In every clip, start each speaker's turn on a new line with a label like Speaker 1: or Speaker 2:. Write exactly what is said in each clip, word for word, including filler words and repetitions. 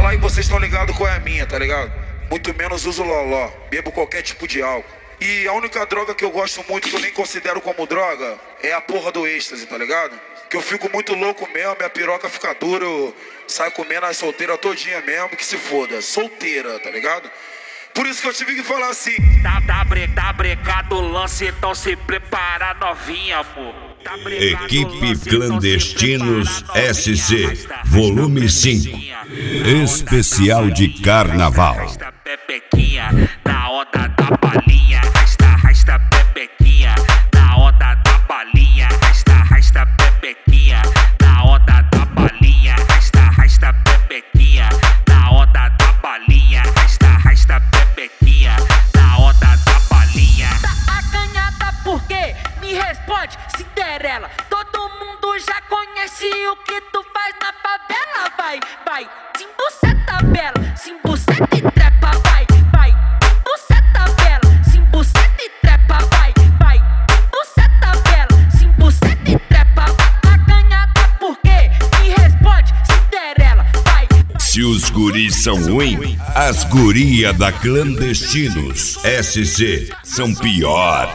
Speaker 1: pai, vocês estão ligados qual é a minha, tá ligado? Muito menos uso loló, bebo qualquer tipo de álcool. E a única droga que eu gosto muito, que eu nem considero como droga, é a porra do êxtase, tá ligado? Que eu fico muito louco mesmo, minha piroca fica dura, eu saio comendo as solteiras todinha mesmo, que se foda, solteira, tá ligado? Por isso que eu tive que falar assim.
Speaker 2: Tá, tá, bre, tá brecado o lance, então se prepara novinha, amor. Tá
Speaker 3: Equipe Clandestinos S C, volume cinco, especial de carnaval.
Speaker 2: Rasta pepequinha, na onda da balinha. Rasta, rasta pepequinha, na onda da balinha. Rasta, rasta pepequinha, na onda da balinha. Rasta, rasta pepequinha, na onda da balinha. Rasta, rasta pepequinha, na onda da balinha.
Speaker 4: Tá acanhada por quê? Me responde, Cinderela. Todo mundo já conhece o que tu faz na favela. Vai, vai, simbuceta bela, simbuceta e trepa. Vai, vai, simbuceta bela, simbuceta e trepa. Vai, vai, simbuceta bela, simbuceta e trepa. Tá acanhada por quê? Me responde, Cinderela. Vai.
Speaker 3: Se os guris são ruins, as guria da Clandestinos S C são pior.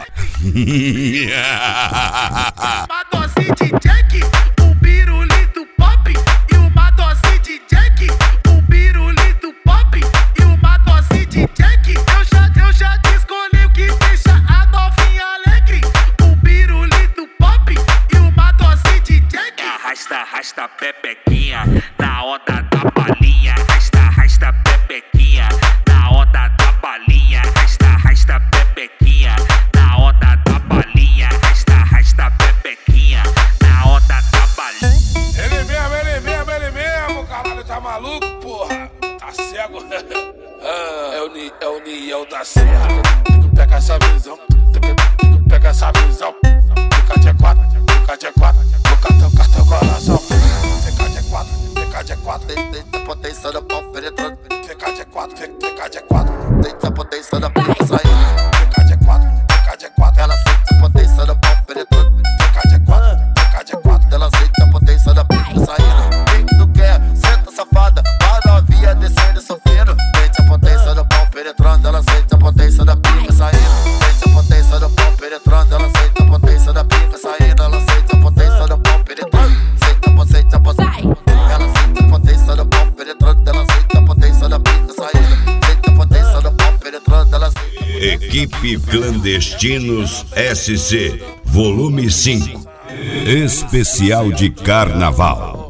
Speaker 5: Uma dose de Jack, um pirulito pop. E uma dose de Jack, um pirulito pop. E uma dose de Jack. Eu já, eu já escolhi o que deixa a novinha alegre. Um pirulito pop e uma dose de Jack.
Speaker 2: Arrasta, arrasta pepequinha, na onda da balinha. Arrasta, arrasta pepequinha, na onda da balinha. Arrasta, arrasta pepequinha, na onda da balinha. Arrasta, arrasta pepequinha, na onda da balinha.
Speaker 6: Ele mesmo, ele mesmo, ele mesmo, caralho, tá maluco, porra? Tá cego? Ah, é o, Ni, é o Niel da Serra. Pega essa visão, pega essa visão. Fica de quatro, fica de quatro, toca, toca teu coração. Fica de quatro, fica de quatro.
Speaker 7: Deita a potência da pau penetrando.
Speaker 6: Fica de quatro, fica de quatro.
Speaker 7: Deita a potência da pica saindo.
Speaker 6: Fica de quatro, fica de quatro.
Speaker 7: Ela sente a potência da pau penetrando.
Speaker 6: Fica de quatro, fica de quatro.
Speaker 7: Ela sente a potência da pica saindo. Quem tu quer? Senta safada, para novinha descendo e subindo. Sente a potência da pau penetrando. Ela sente a potência da pica saindo. Sente a potência da pau penetrando. Ela sente a potência da pica saindo. Ela sente a potência da pau penetrando. Sente a potência, a potência. Ela sente a potência da pau penetrando. Ela sente a potência da pica saindo. Sente a potência da pau penetrando. Ela sente.
Speaker 3: Equipe Clandestinos S C, volume cinco, especial de carnaval.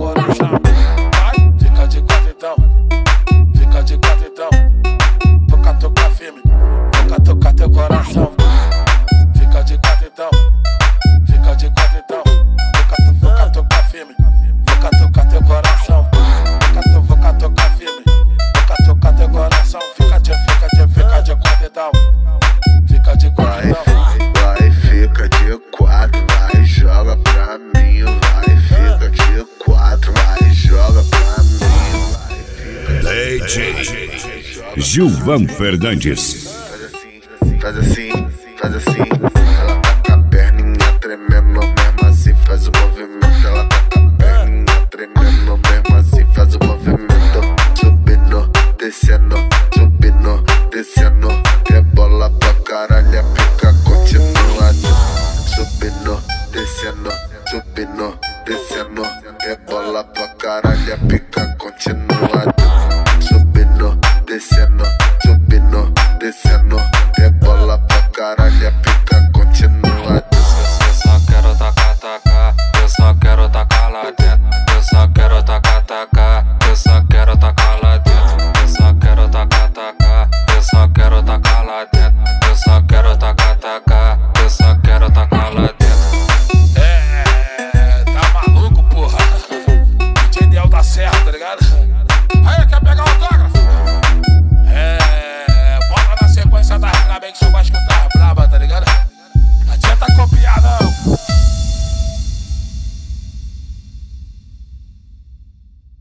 Speaker 6: Fica de quatro então, fica de quatro então. Toca, toca firme, toca, toca teu coração. Fica de quatro então, fica de quatro então. Toca, toca, toca firme, toca, toca teu coração. Toca, toca, toca firme, toca, toca teu coração. Fica de, fica de, fica de quatro então, fica de quatro então.
Speaker 8: Vai, fica de quatro, vai, joga pra mim. Vai, fica de quatro, vai, joga pra mim. Vai, fica
Speaker 3: D J Gilvan Fernandes.
Speaker 8: Faz assim, faz assim, faz assim.